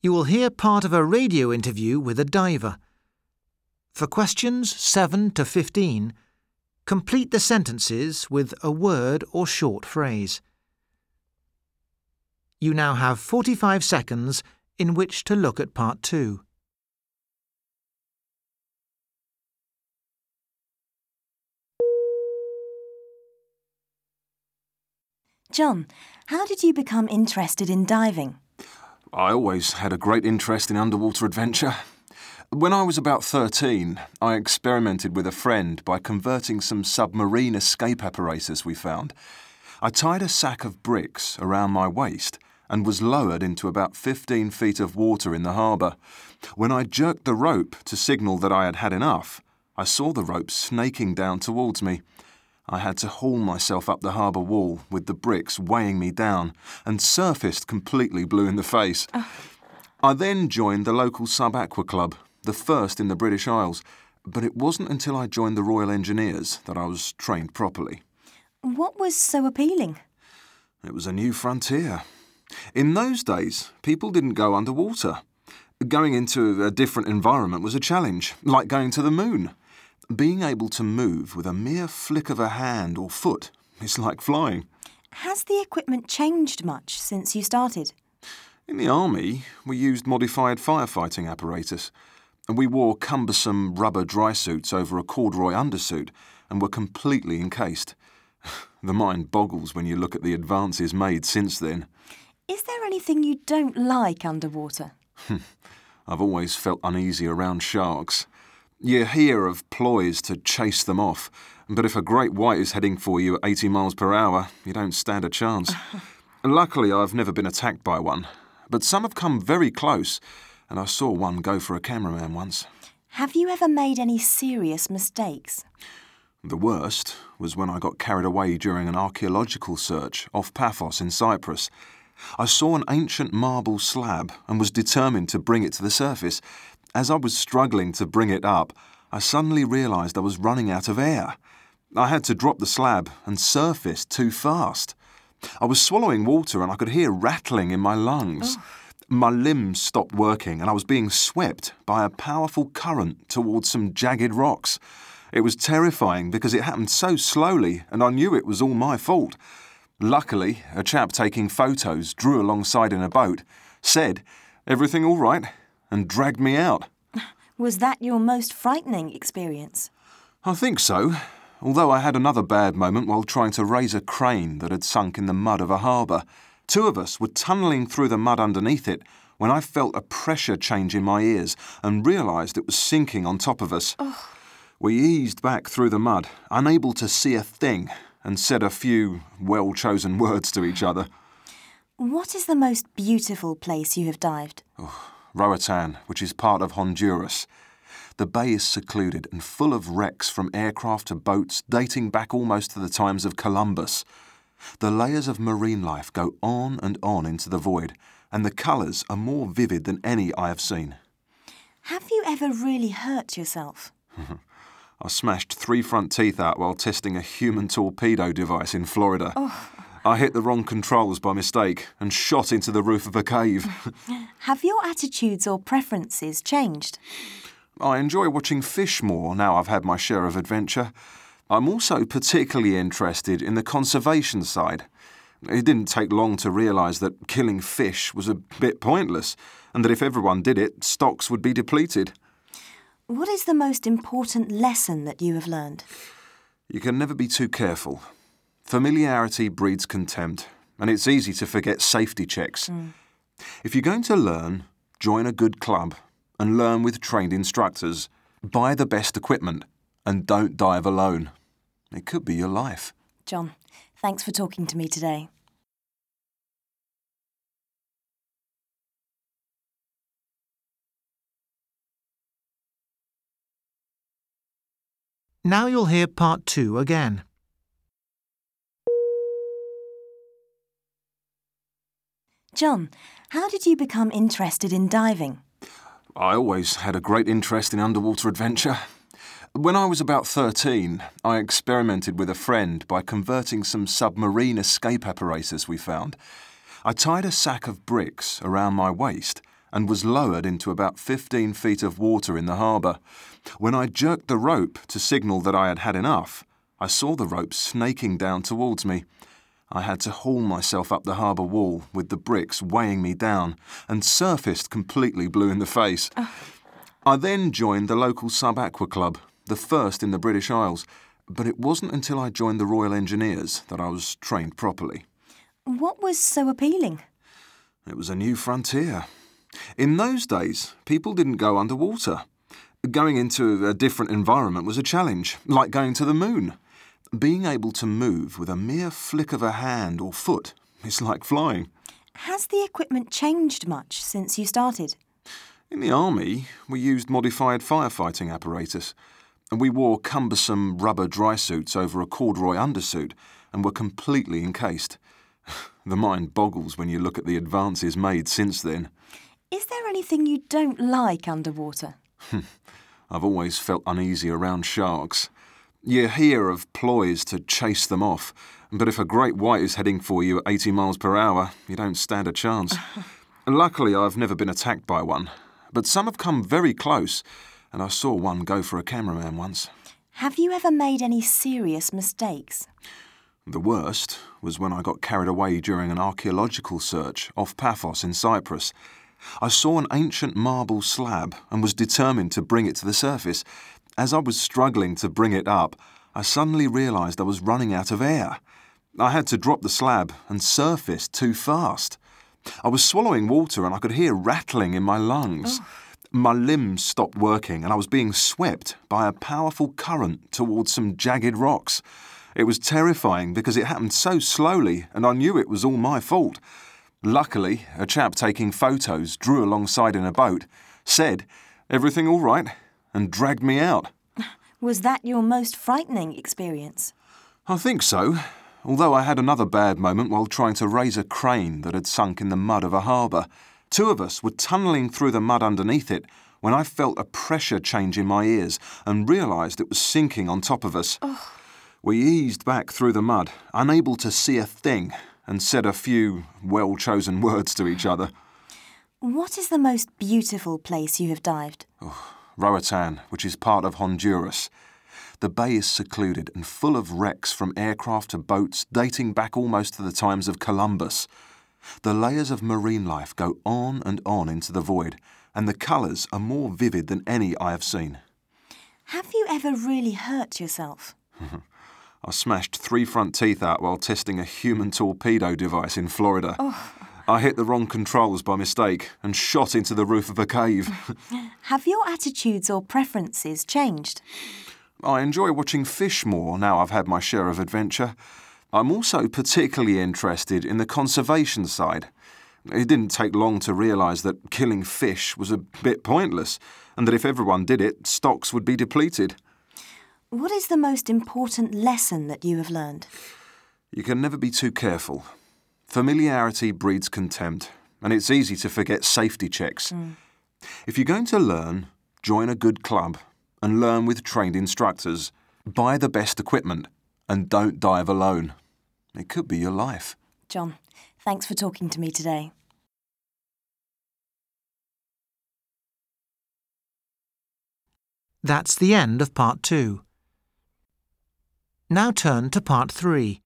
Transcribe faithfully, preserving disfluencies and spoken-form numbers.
You will hear part of a radio interview with a diver. For questions seven to fifteen, complete the sentences with a word or short phrase. You now have forty-five seconds in which to look at part two. John, how did you become interested in diving? I always had a great interest in underwater adventure. When I was about thirteen, I experimented with a friend by converting some submarine escape apparatus we found. I tied a sack of bricks around my waist and was lowered into about fifteen feet of water in the harbour. When I jerked the rope to signal that I had had enough, I saw the rope snaking down towards me. I had to haul myself up the harbour wall with the bricks weighing me down and surfaced completely blue in the face. Oh. I then joined the local sub-aqua club, the first in the British Isles, but it wasn't until I joined the Royal Engineers that I was trained properly. What was so appealing? It was a new frontier. In those days, people didn't go underwater. Going into a different environment was a challenge, like going to the moon. Being able to move with a mere flick of a hand or foot is like flying. Has the equipment changed much since you started? In the army, we used modified firefighting apparatus, and we wore cumbersome rubber dry suits over a corduroy undersuit and were completely encased. The mind boggles when you look at the advances made since then. Is there anything you don't like underwater? I've always felt uneasy around sharks. You hear of ploys to chase them off, but if a great white is heading for you at eighty miles per hour, you don't stand a chance. Luckily, I've never been attacked by one, but some have come very close, and I saw one go for a cameraman once. Have you ever made any serious mistakes? The worst was when I got carried away during an archaeological search off Paphos in Cyprus. I saw an ancient marble slab and was determined to bring it to the surface. As I was struggling to bring it up, I suddenly realised I was running out of air. I had to drop the slab and surfaced too fast. I was swallowing water and I could hear rattling in my lungs. Oh. My limbs stopped working and I was being swept by a powerful current towards some jagged rocks. It was terrifying because it happened so slowly and I knew it was all my fault. Luckily, a chap taking photos drew alongside in a boat, said, "Everything all right?" and dragged me out. Was that your most frightening experience? I think so, although I had another bad moment while trying to raise a crane that had sunk in the mud of a harbour. Two of us were tunnelling through the mud underneath it when I felt a pressure change in my ears and realised it was sinking on top of us. Oh. We eased back through the mud, unable to see a thing, and said a few well-chosen words to each other. What is the most beautiful place you have dived? Oh, Roatan, which is part of Honduras. The bay is secluded and full of wrecks from aircraft to boats dating back almost to the times of Columbus. The layers of marine life go on and on into the void, and the colours are more vivid than any I have seen. Have you ever really hurt yourself? I smashed three front teeth out while testing a human torpedo device in Florida. Oh. I hit the wrong controls by mistake and shot into the roof of a cave. Have your attitudes or preferences changed? I enjoy watching fish more now I've had my share of adventure. I'm also particularly interested in the conservation side. It didn't take long to realise that killing fish was a bit pointless, and that if everyone did it, stocks would be depleted. What is the most important lesson that you have learned? You can never be too careful. Familiarity breeds contempt, and it's easy to forget safety checks. Mm. If you're going to learn, join a good club and learn with trained instructors. Buy the best equipment and don't dive alone. It could be your life. John, thanks for talking to me today. Now you'll hear part two again. John, how did you become interested in diving? I always had a great interest in underwater adventure. When I was about thirteen, I experimented with a friend by converting some submarine escape apparatus we found. I tied a sack of bricks around my waist and was lowered into about fifteen feet of water in the harbour. When I jerked the rope to signal that I had had enough, I saw the rope snaking down towards me. I had to haul myself up the harbour wall with the bricks weighing me down and surfaced completely blue in the face. Oh. I then joined the local sub-aqua club, the first in the British Isles, but it wasn't until I joined the Royal Engineers that I was trained properly. What was so appealing? It was a new frontier. In those days, people didn't go underwater. Going into a different environment was a challenge, like going to the moon. Being able to move with a mere flick of a hand or foot is like flying. Has the equipment changed much since you started? In the army, we used modified firefighting apparatus, and we wore cumbersome rubber dry suits over a corduroy undersuit and were completely encased. The mind boggles when you look at the advances made since then. Is there anything you don't like underwater? I've always felt uneasy around sharks. You hear of ploys to chase them off, but if a great white is heading for you at eighty miles per hour, you don't stand a chance. Luckily, I've never been attacked by one, but some have come very close, and I saw one go for a cameraman once. Have you ever made any serious mistakes? The worst was when I got carried away during an archaeological search off Paphos in Cyprus. I saw an ancient marble slab and was determined to bring it to the surface. As I was struggling to bring it up, I suddenly realised I was running out of air. I had to drop the slab and surfaced too fast. I was swallowing water and I could hear rattling in my lungs. Oh. My limbs stopped working and I was being swept by a powerful current towards some jagged rocks. It was terrifying because it happened so slowly and I knew it was all my fault. Luckily, a chap taking photos drew alongside in a boat, said, "Everything all right?" and dragged me out. Was that your most frightening experience? I think so, although I had another bad moment while trying to raise a crane that had sunk in the mud of a harbour. Two of us were tunnelling through the mud underneath it when I felt a pressure change in my ears and realised it was sinking on top of us. Oh. We eased back through the mud, unable to see a thing, and said a few well-chosen words to each other. What is the most beautiful place you have dived? Oh. Roatan, which is part of Honduras. The bay is secluded and full of wrecks from aircraft to boats dating back almost to the times of Columbus. The layers of marine life go on and on into the void, and the colours are more vivid than any I have seen. Have you ever really hurt yourself? I smashed three front teeth out while testing a human torpedo device in Florida. Oh. I hit the wrong controls by mistake and shot into the roof of a cave. Have your attitudes or preferences changed? I enjoy watching fish more now I've had my share of adventure. I'm also particularly interested in the conservation side. It didn't take long to realise that killing fish was a bit pointless and that if everyone did it, stocks would be depleted. What is the most important lesson that you have learned? You can never be too careful. Familiarity breeds contempt, and it's easy to forget safety checks. Mm. If you're going to learn, join a good club and learn with trained instructors. Buy the best equipment and don't dive alone. It could be your life. John, thanks for talking to me today. That's the end of part two. Now turn to part three.